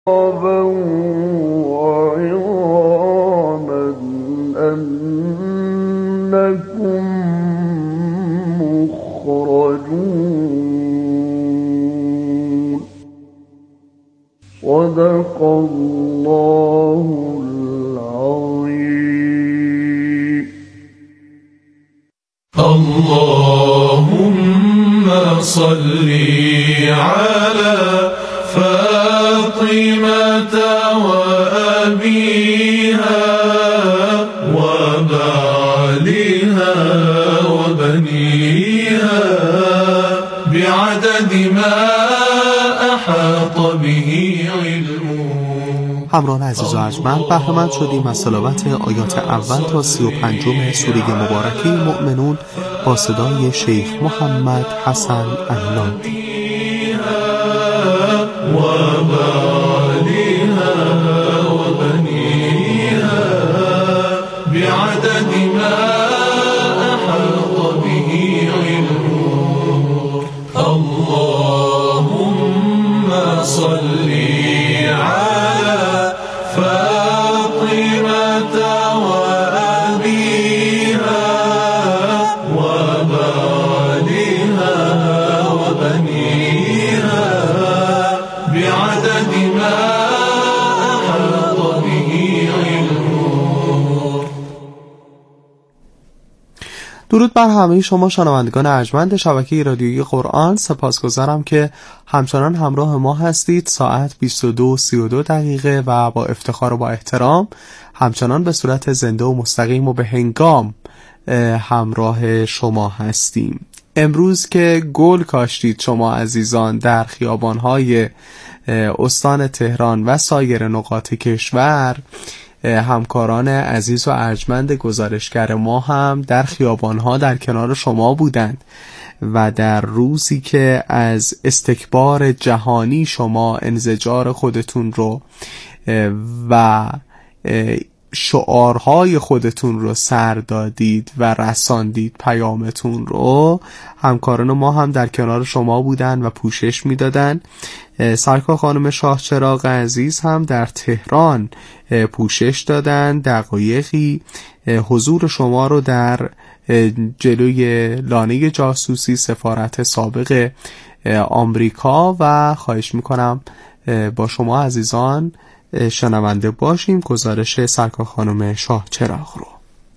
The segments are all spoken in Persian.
وعظاما أنكم مخرجون صدق الله العظيم. اللهم صل على فاطمة وأبيها وبعلها وبنيها بعدد ما أحاط به علمه. همراهان عزیز و ارجمند، بهره‌مند شدیم از تلاوت آیات اول تا 35 سوره مبارکه مؤمنون با صدای شیخ محمد حسن احلادی. وبعلها وبنيها بعدد ما أحاط به علمه. اللهم صل على فاطمة وأبيها وبعلها وبنيها بعدد ما أحاط به علمه. درود بر همه شما شنوندگان ارجمند شبکه رادیویی قرآن. سپاسگزارم که همچنان همراه ما هستید. ساعت 22:32 و با افتخار و با احترام همچنان به صورت زنده و مستقیم و به هنگام همراه شما هستیم. امروز که گل کاشتید شما عزیزان در خیابان‌های استان تهران و سایر نقاط کشور، همکاران عزیز و ارجمند گزارشگر ما هم در خیابان‌ها در کنار شما بودند و در روزی که از استکبار جهانی شما انزجار خودتون رو و شعارهای خودتون رو سر دادید و رساندید پیامتون رو، همکاران ما هم در کنار شما بودن و پوشش میدادن. سرکار خانم شاهچراغ عزیز هم در تهران پوشش دادن. دقایقی حضور شما رو در جلوی لانه جاسوسی سفارت سابق آمریکا و خواهش میکنم با شما عزیزان شنونده باشیم گزارش سرکار خانم شاهچراغ رو.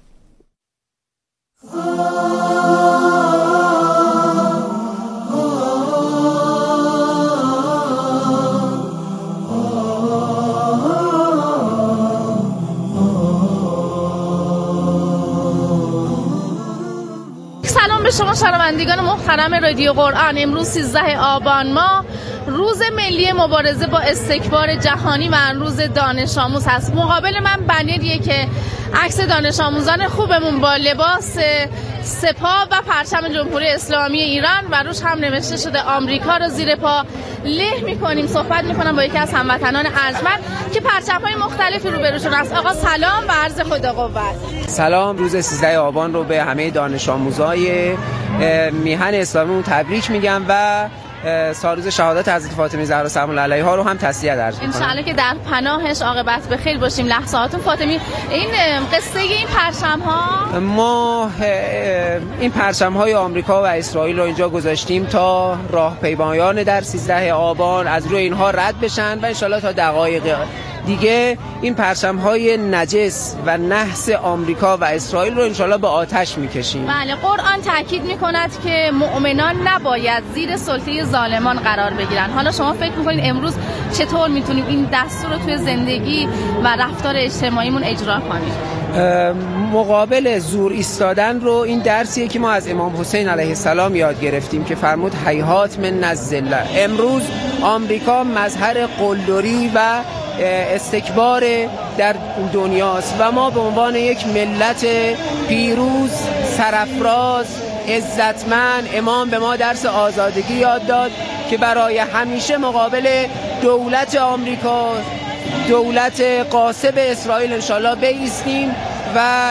سلام به شما شنوندگان محترم رادیو قرآن. امروز 13 آبان ماه روز ملی مبارزه با استکبار جهانی و روز دانش آموز هست. مقابل من بنریه که عکس دانش آموزان خوبمون با لباس سپاه و پرچم جمهوری اسلامی ایران و روش هم نوشته شده آمریکا رو زیر پا له میکنیم. صحبت میکنم با یکی از هموطنان ارجمند که پرچم‌های مختلفی روبروشون هست. آقا سلام و عرض خدا قوت. سلام، روز 13 آبان رو به همه دانش آموزای میهن اسلامیمون تبریک میگم و سالروز شهادت حضرت فاطمه زهرا سلام الله علیها رو هم تسلیت عرض می‌کنم. انشالله که در پناهش عاقبت به خیر باشیم. لحظاتون فاطمی، این قصه این پرچم‌ها، ما این پرچم‌های آمریکا و اسرائیل رو اینجا گذاشتیم تا راهپیمایان در 13 آبان از روی اینها رد بشن و انشالله تا دقایق دیگه این پرچم‌های نجس و نحس آمریکا و اسرائیل رو انشالله به آتش می‌کشیم. بله، قرآن تاکید می‌کند که مؤمنان نباید زیر سلطه ظالمان قرار بگیرن. حالا شما فکر می‌کنید امروز چطور می‌تونیم این دستور رو توی زندگی و رفتار اجتماعیمون اجرا کنیم؟ مقابل زور ایستادن رو این درسیه که ما از امام حسین علیه السلام یاد گرفتیم که فرمود هیهات من الذله. امروز آمریکا مظهر قلدری و استکبار در دنیاست و ما به عنوان یک ملت پیروز، سرافراز، عزتمند، امام به ما درس آزادگی یاد داد که برای همیشه مقابل دولت آمریکا، دولت غاصب اسرائیل انشالله بایستیم و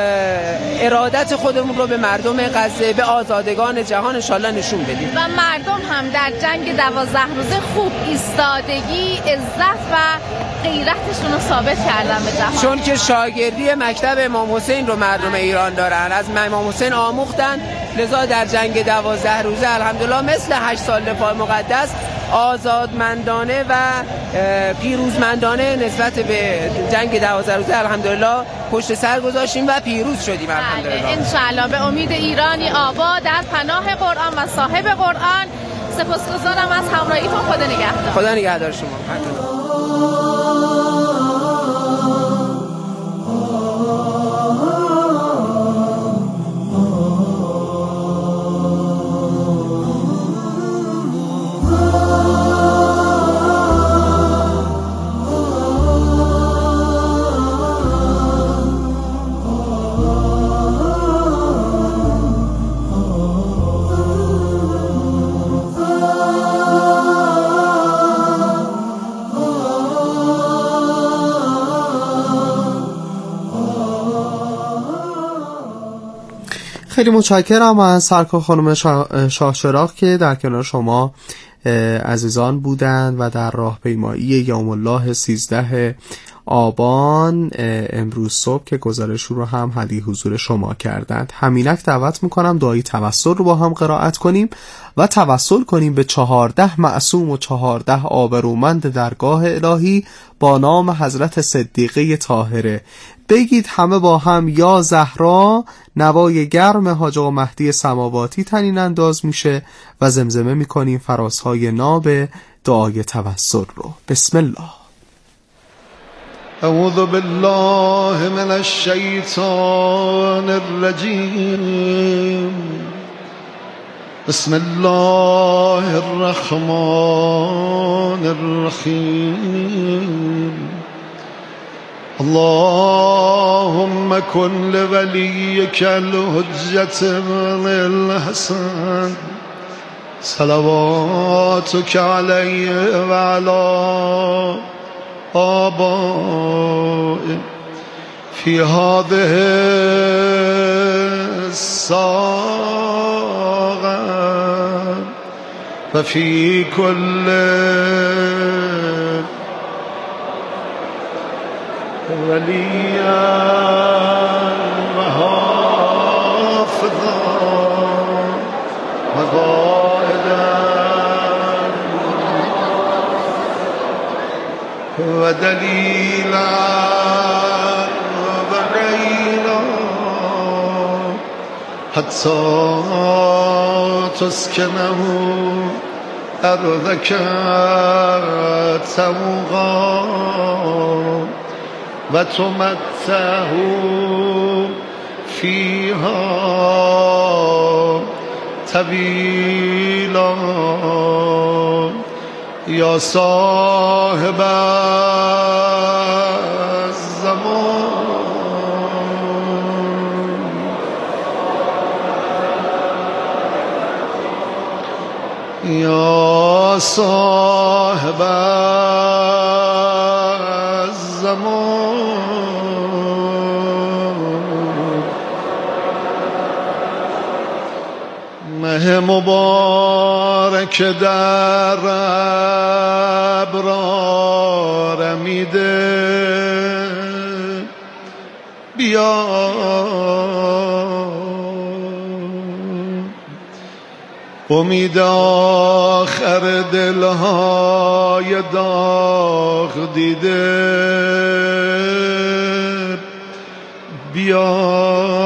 ارادت خودمون رو به مردم غزه، به آزادگان جهان انشالله نشون بدیم. و مردم هم در جنگ 12 روزه خوب ایستادگی، عزت و غیرتشون رو ثابت کردن به جهان. چون که شاگردی مکتب امام حسین رو مردم ایران دارن، از امام حسین آموختن، لذا در جنگ 12 روزه الحمدلله مثل 8 سال دفاع مقدس آزادمندانه و پیروزمندانه نسبت به جنگ 12 روزه الحمدلله پشت سر گذاشتیم و پیروز شدیم الحمدلله. انشاءالله به امید ایرانی آباد در پناه قرآن و صاحب قرآن. سپاسگزارم از همراهیتون. خدا نگهدار. خدا نگهدار شما. خیلی متشکرم از سرکار خانم شاه چراغ که در کنار شما عزیزان بودند و در راهپیمایی یوم الله 13 آبان امروز صبح که گزارش رو هم هدیه حضور شما کردند. همینک دعوت میکنم دعای توسل رو با هم قرائت کنیم و توسل کنیم به 14 معصوم و 14 آبرومند درگاه الهی با نام حضرت صدیقه طاهره. بگید همه با هم یا زهرا. نوای گرم حاج آقا مهدی سماواتی تنین انداز میشه و زمزمه میکنیم فرازهای ناب دعای توسل رو. بسم الله. اعوذ بالله من الشیطان الرجیم. بسم الله الرحمن الرحیم. اللهم كن لوليك الحجة الحسن صلواتك عليه وعلى آبائه في هذه الساعة وفي كل وليا وحافظا وقائدا ودليلا وعينا حتى تسكنه أرضك طوعا وتمتعه فيها طويلا يا صاحب الزمان يا صاحب الزمان مه مبارک در ابرار میده بیا امید آخر دلهای داغ دیده بیا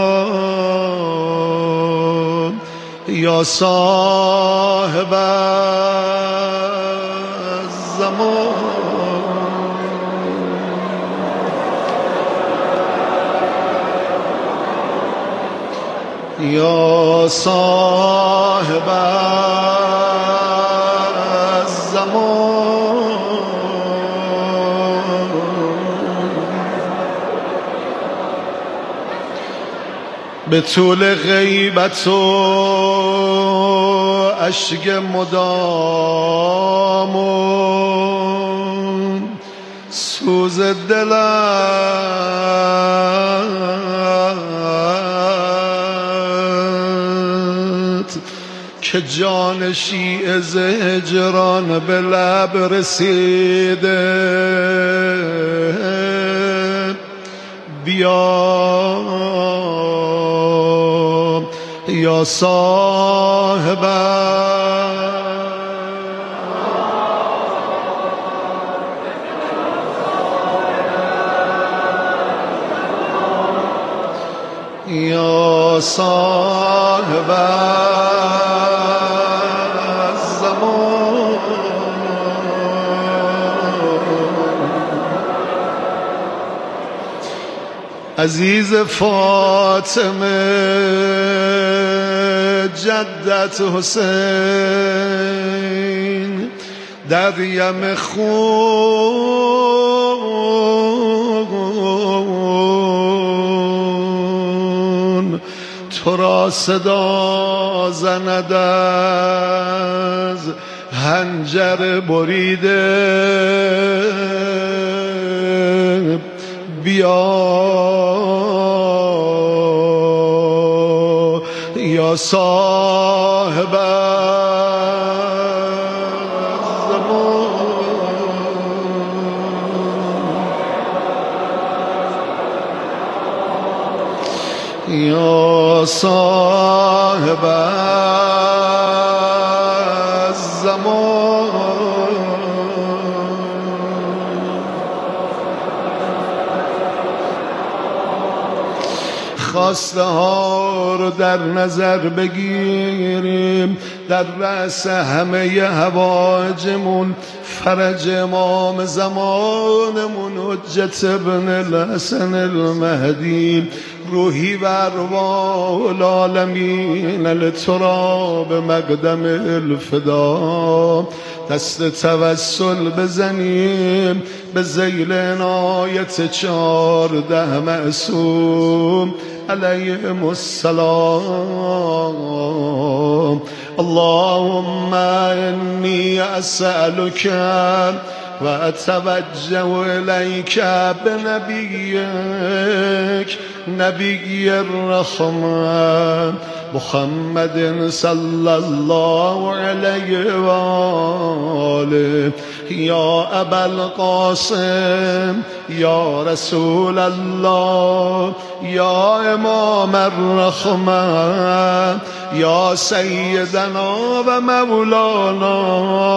یا صاحب الزمان یا صاحب الزمان به طول غیبت و اشک مدام و سوز دلت که جان شیعه ز هجران به لب رسیده. بیا یا صاحب یا صاحب الزمان. عزیز فاطمه جدت حسین در یم خون تو را صدا زند از حنجر بریده. بیا یا صاحب الزمان. یا صاحب الزمان. خواسته ها رو در نظر بگیریم، در رأس همه هوایجمون فرج امام زمانمون حجت ابن الحسن المهدی روحی و ارواح العالمین لتراب مقدم الفدا. دست توسل بزنیم به ذیل عنایت 14 معصوم علیهم السلام. اللهم انی اسألک و اتوجه الیک بنبیک نبی الرحمة محمد صلی الله علیه و آله. یا ابا القاسم یا رسول الله یا امام الرحمة یا سیدنا و مولانا.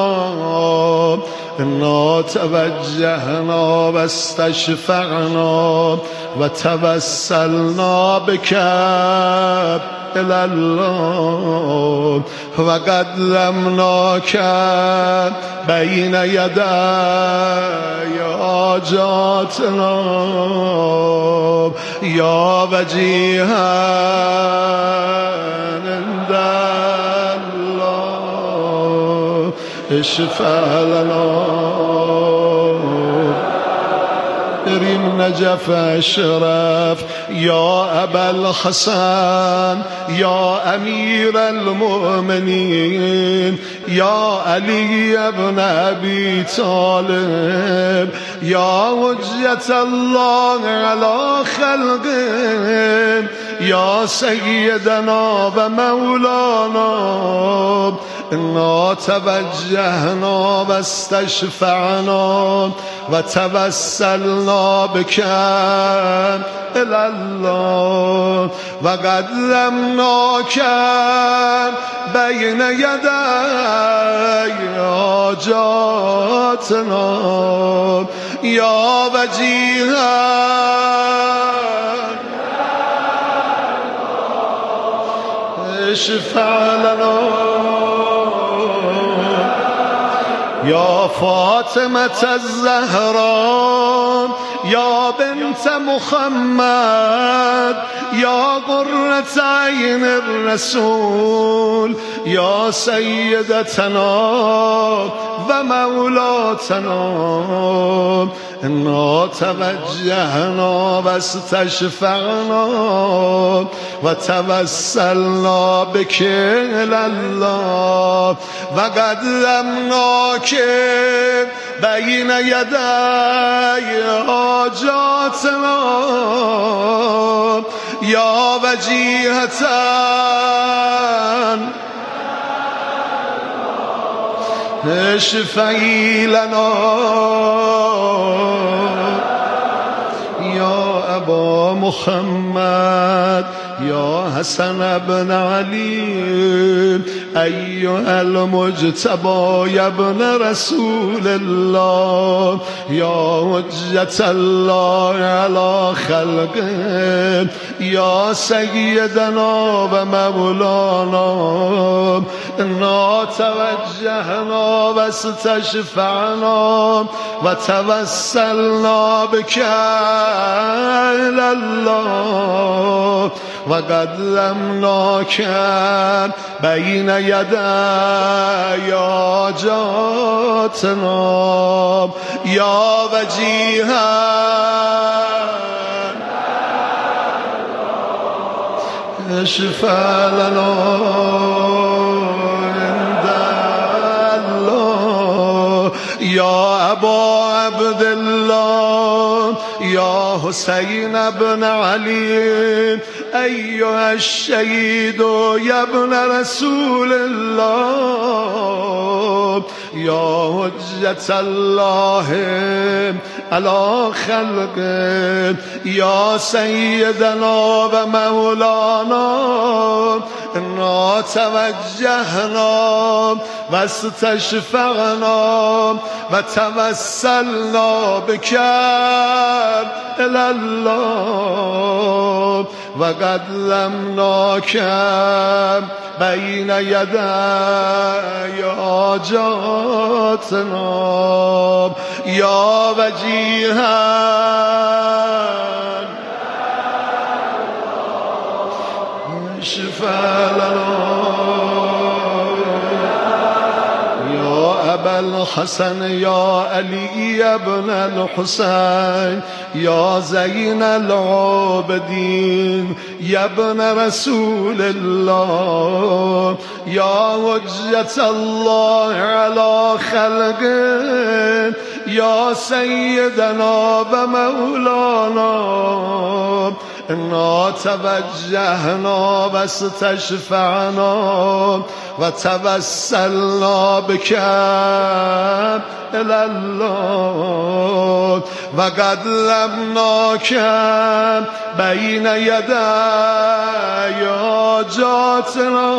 انا توجهنا و استشفعنا و توسلنا بک إلى الله و قدمناک بین یدی حاجاتنا یا وجیها عند الله اشفع لنا. بریم نجف اشرف. یا ابا الحسن یا امیر المؤمنین یا علی ابن ابی طالب یا حجت الله علی خلقه یا سیدنا و مولانا. انا توجهنا و استشفعنا و توسلنا بک إلى الله و قدمناک بین یدی حاجاتنا یا وجیها اشفع لنا. یا فاطمة الزهرا یا بنت محمد یا قرة عین الرسول یا سیدتنا و مولاتنا. انا توجهنا و استشفعنا و توسلنا بک إلی الله و قدمناک بین یدی حاجاتنا یا وجیهة اشفعي لنا يا أبا محمد يا حسن بن علي أيها المجتبى يا ابن رسول الله يا حجة الله على خلقه يا سيدنا ومولانا إنا توجهنا واستشفعنا وتوسلنا بك إلى الله وقدمناك بين يدي حاجاتنا يا وجيها اشفع لنا عند الله يا أبا عبد الله يا حسين بن علي أيها الشهيد يا ابن رسول الله يا حجة الله على خلقه يا سيدنا ومولانا إنا توجهنا واستشفعنا وتوسلنا بك إلى الله وقدمناك بين يدي حاجاتنا يا وجيها اشفع لنا يا أبا الحسن يا علي يا ابن الحسين يا زين العابدين يا ابن رسول الله يا حجة الله على خلقه يا سيدنا ومولانا إنا توجهنا واستشفعنا وتوسلنا بك إلى الله وقدمناك بين يدي حاجاتنا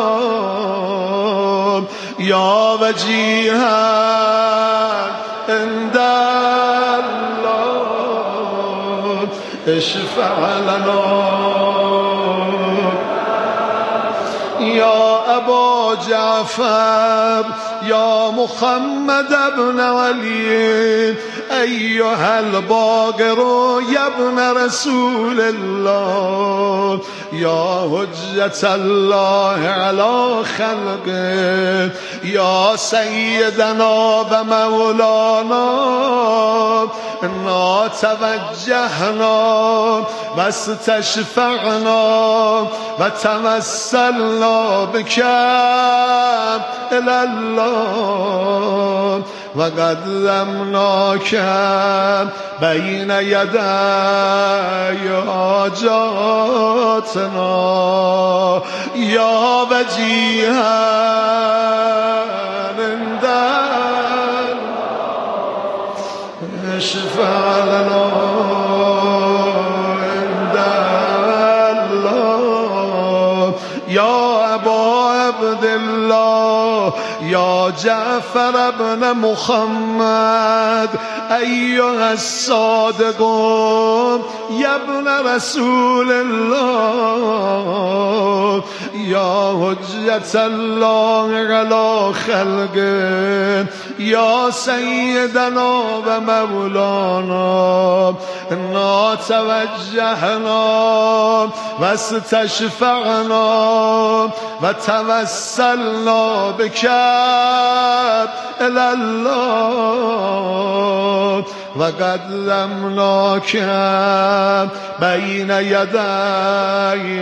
يا وجيها عند الله اشفع لنا يا أبا جعفر يا محمد بن علي أيها الباقر يا ابن رسول الله يا حجة الله على خلقه يا سيدنا ومولانا إنا توجهنا واستشفعنا وتوسلنا بك إلى الله وقدمناك بين يدي حاجاتنا يا وجيها عند اشفع لنا عند الله يا أبا عبد الله يا جعفر بن محمد أيها الصادق يا ابن رسول الله يا حجة الله على خلقه يا سيدنا ومولانا إنا توجهنا واستشفعنا وتوسلنا بك إلى الله وقدمناك بين يدي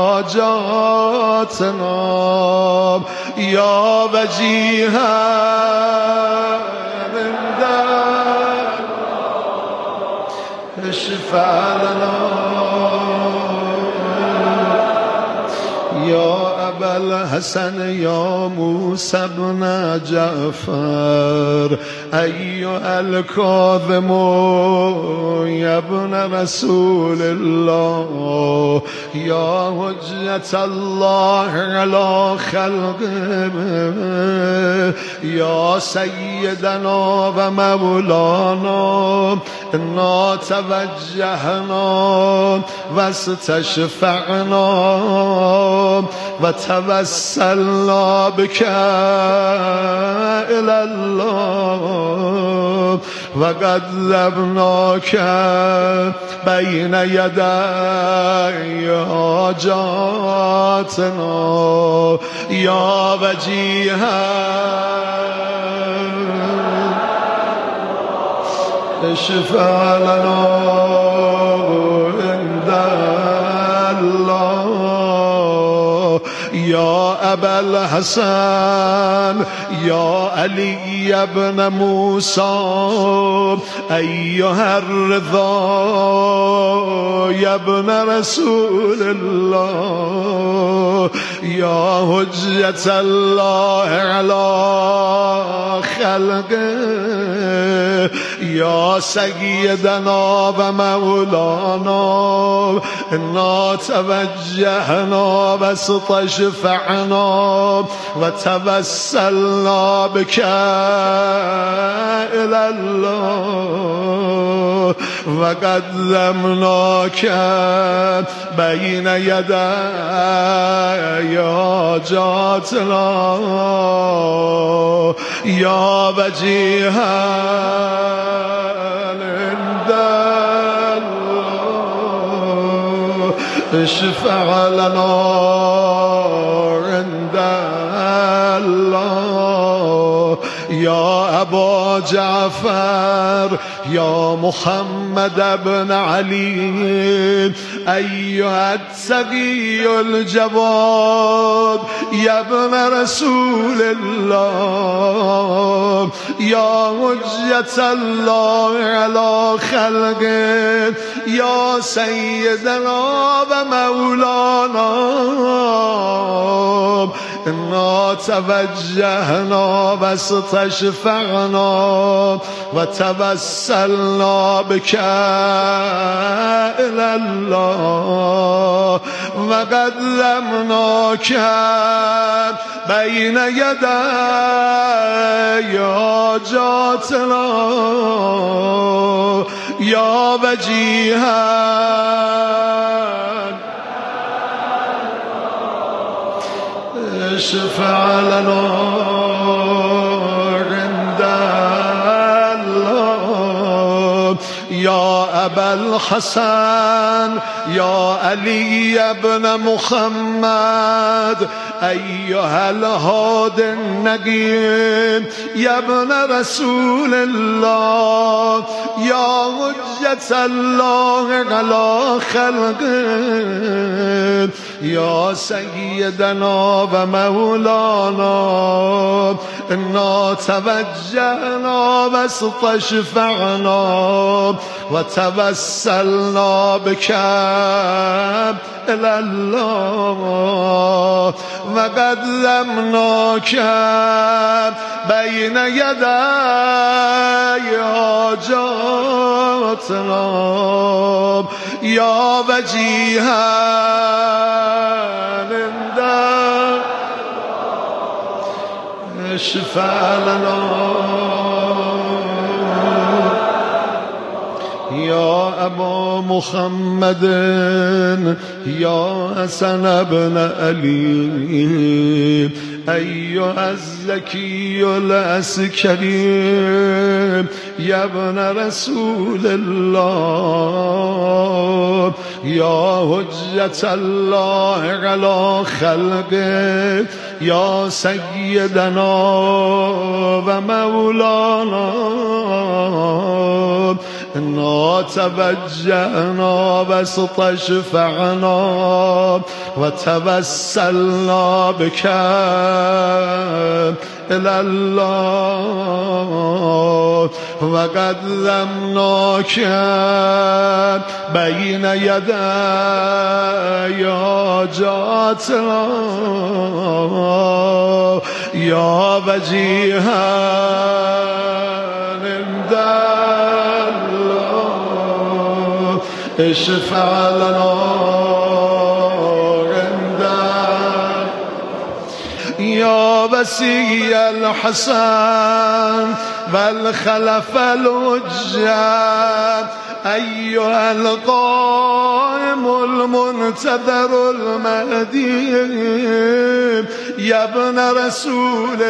حاجاتنا يا وجيها عند اشفع لنا يا أبا أبا الحسن يا موسى بن جعفر أيها الكاظم يا ابن رسول الله يا حجة الله على خلقه يا سيدنا ومولانا إنا توجهنا واستشفعنا وتوسلنا بك إلى الله وقدمناك بين يدي حاجاتنا يا وجيها اشفع لنا عند الله يا أبا الحسن يا علي بن موسى أيها الرضا يا ابن رسول الله يا حجة الله على خلقه يا سيدنا ومولانا إنا توجهنا واستشفعنا وتوسلنا بك إلى الله وقدمناك بين يدي حاجاتنا يا وجيها عند الله اشفع لنا عند الله يا أبا جعفر يا محمد بن علي أيها التقي الجواد يا ابن رسول الله يا حجة الله على خلقه يا سيدنا ومولانا إنا توجهنا واستشفعنا وتوسلنا بك إلى الله وقدمناك بين يدي حاجاتنا يا وجيها اشفع لنا عند الله يا أبا الحسن يا علي بن محمد أيها الهادي النجيب يا ابن رسول الله يا حجة الله على خلقه يا سيدنا ومولانا إنا توجهنا واستشفعنا وتوسلنا بك إلى الله وقدمناك بين يدي حاجاتنا يا وجيها عند اشفع لنا يا أبا محمد يا حسن بن علي أيها الزكي العسكري يا ابن رسول الله يا حجة الله على خلقه يا سيدنا ومولانا إنا توجهنا واستشفعنا وتوسلنا بك إلى الله وقدمناك بين يدي حاجاتنا يا وجيها عند الله اشفع لنا يا وسيء الحسن والخلف الوجه أيها القائم المنتظر المهدي يا ابن رسول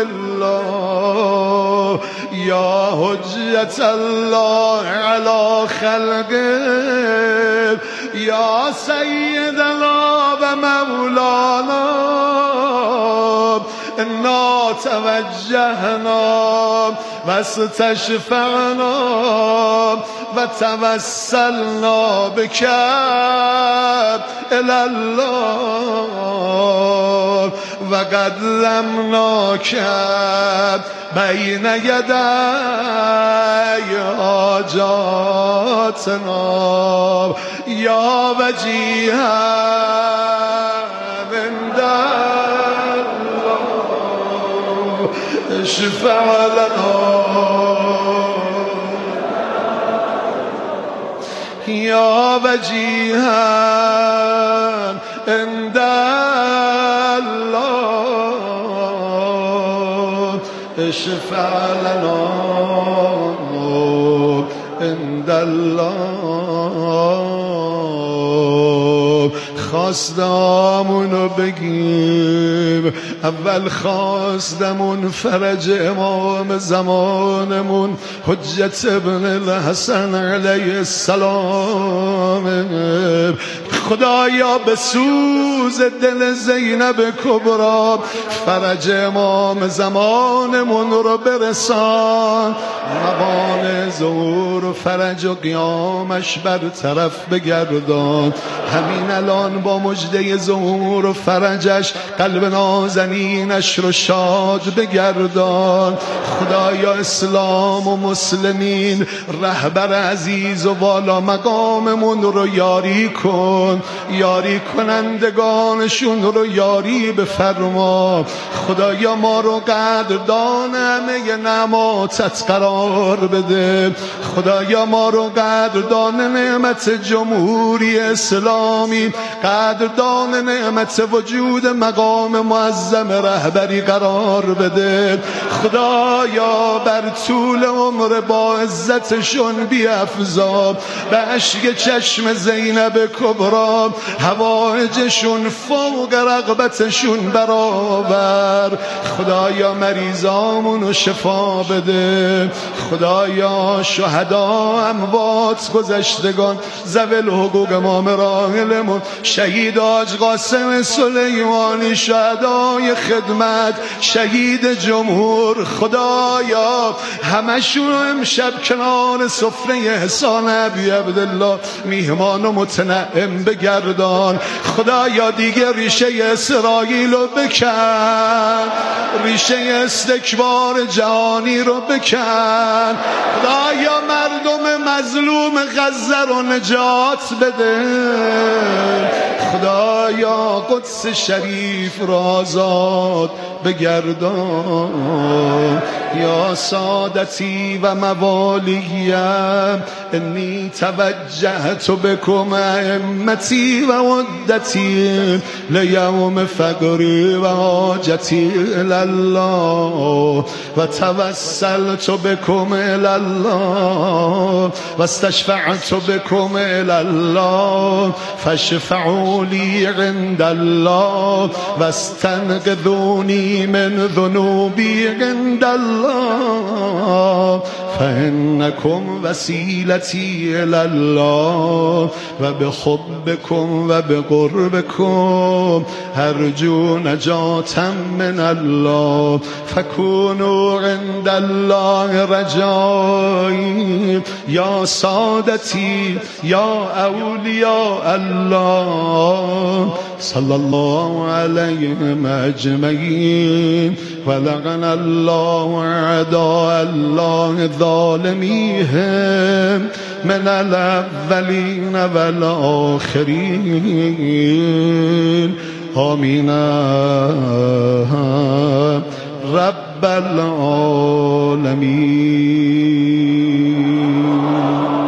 الله يا حجة الله على خلقه يا سيدنا ومولانا إنا توجهنا واستشفعنا وتوسلنا بك إلى الله وقدمناك بين يدي حاجاتنا يا وجيها عند الله اشفع لنا يا وجيها عند الله اشفع لنا عند الله خواستمونو بگیم اول خواستمون فرج امام زمانمون حجت ابن الحسن علیه السلام خدایا به سوز دل زینب کبرا فرج امام زمانمون رو برسان موان ظهور و فرج و قیامش برطرف بگردان همین الان با مژده ظهور و فرجش قلب نازنینش رو شاد بگردان خدایا اسلام و مسلمین رهبر عزیز و والا مقاممون رو یاری کن یاری کنندگانشون رو یاری بفرما خدایا ما رو قدردان همه نعماتت قرار بده خدایا ما رو قدردان نعمت جمهوری اسلامی قدردان نعمت وجود مقام معظم رهبری قرار بده خدایا بر طول عمر با عزتشون بیفزا به اشک چشم زینب کبرا حوائجشون فوق رغبتشون برآور خدایا مریضامونو شفا بده خدایا شهدا اموات گذشتگان ذوی الحقوق امام راحلمون شهید حاج قاسم سلیمانی شهدای خدمت شهید جمهور خدایا همشون امشب کنار سفره احسان ابی عبدالله میهمان و متنعم بگردان خدایا دیگه ریشه اسرائیل رو بکن ریشه استکبار جهانی رو بکن خدایا مردم مظلوم غزه رو نجات بده خدایا قدس شریف را آزاد بگردان یا سادتی و موالییم انی توجهت بکم ائمتی و عدتی لیوم فقری و حاجتی الله و توسلت بکم الله و استشفعت بکم الله فاشفعوا لی عند الله و استنقذونی من ذنوبی عند الله فإنكم وسيلتي إلى الله وبحبكم وبقربكم أرجو نجاة من الله فكونوا عند الله رجائي يا سادتي يا أولياء الله صلى الله عليهم أجمعين ولعن الله أعداء الله ظالميهم من الأولين والآخرين آمين رب العالمين.